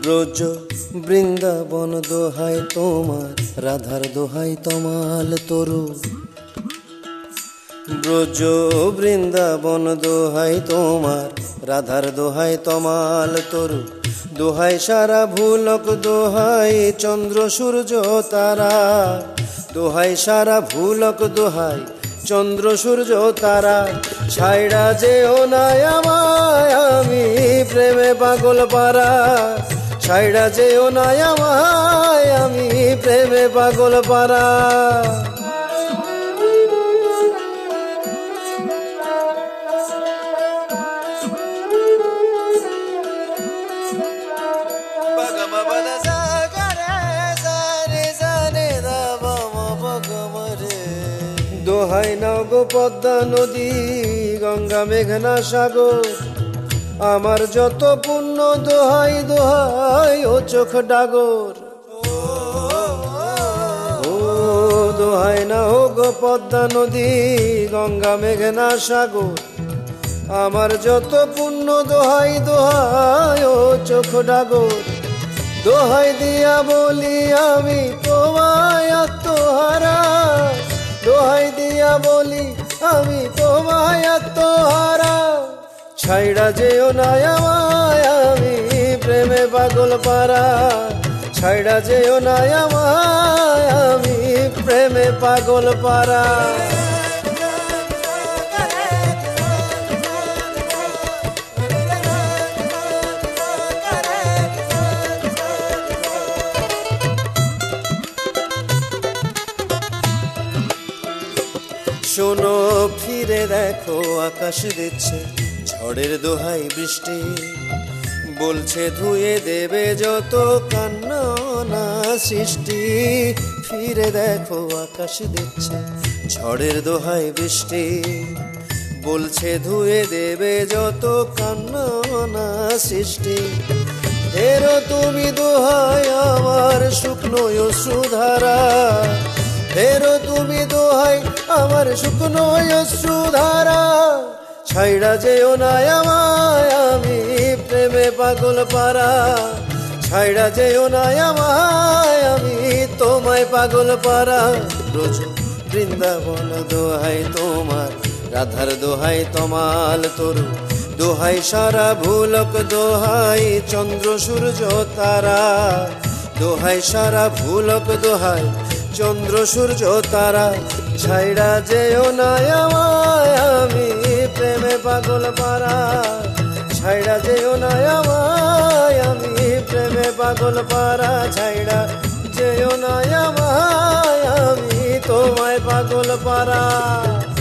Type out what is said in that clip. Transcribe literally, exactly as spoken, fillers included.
ব্রজ বৃন্দাবন দোহাই তোমার, রাধার দোহাই তমাল তরু। ব্রজ বৃন্দাবন দোহাই তোমার, রাধার দোহাই তমাল তরু। দোহাই সারা ভুলক দোহাই চন্দ্র সূর্য তারা। দোহাই সারা ভুলক দোহাই চন্দ্র সূর্য তারা। ছাইড়া যেও না আমায় আমি প্রেমে পাগল পারা। ছাইড়া যেও না আমায় আমি প্রেমে পাগল পারা। দোহাই নাও গো পদ্মা নদী, গঙ্গা মেঘনা সাগর। আমার যত পুণ্য দোহাই দোহাই ও চোখ ডাগর। ও দোহাই নাও গো পদ্মা নদী, গঙ্গা মেঘনা সাগর। আমার যত পুণ্য দোহাই দোহাই ও চোখ ডাগর। দোহাই দিয়া বলি আমি তোমায় আত্মহারা। দোহাই দিয়া বলি আমি তোমায় আত্মহারা। ছাইড়া যেও না আমায় আমি প্রেমে পাগল পারা। ছাইড়া যেও না আমায় আমি প্রেমে পাগল পারা। শোনো ফিরে দেখো আকাশ দিচ্ছে ঝড়ের দোহাই বৃষ্টি। বলছে ধুয়ে দেবে যত কান্না না সৃষ্টি। ফিরে দেখো আকাশ দিচ্ছে ঝড়ের দোহাই বৃষ্টি। বলছে ধুয়ে দেবে যত কান্না না সৃষ্টি। ফেরো তুমি দোহাই আমার শুকনো অশ্রুধারা। ফেরো তুমি দোহাই আমার শুকনো অশ্রুধারা। ছাইড়া যেও না আমায় আমি প্রেমে পাগল পারা। ছাইড়া যেও না আমায় আমি তোমায় পাগল পারা। ব্রজ বৃন্দাবন দোহাই তোমার, রাধার দোহাই তমাল তরু। দোহাই সারা ভুলক দোহাই চন্দ্র সূর্য তারা। দোহাই সারা ভুলক দোহাই চন্দ্র সূর্য তারা। ছাইড়া যেও না আমায় আমি প্রেমে পাগল পারা। ছাইড়া যেও না আমায় আমি প্রেমে পাগল পারা। ছাইড়া যেও না আমায় আমি তোমায় পাগল পারা।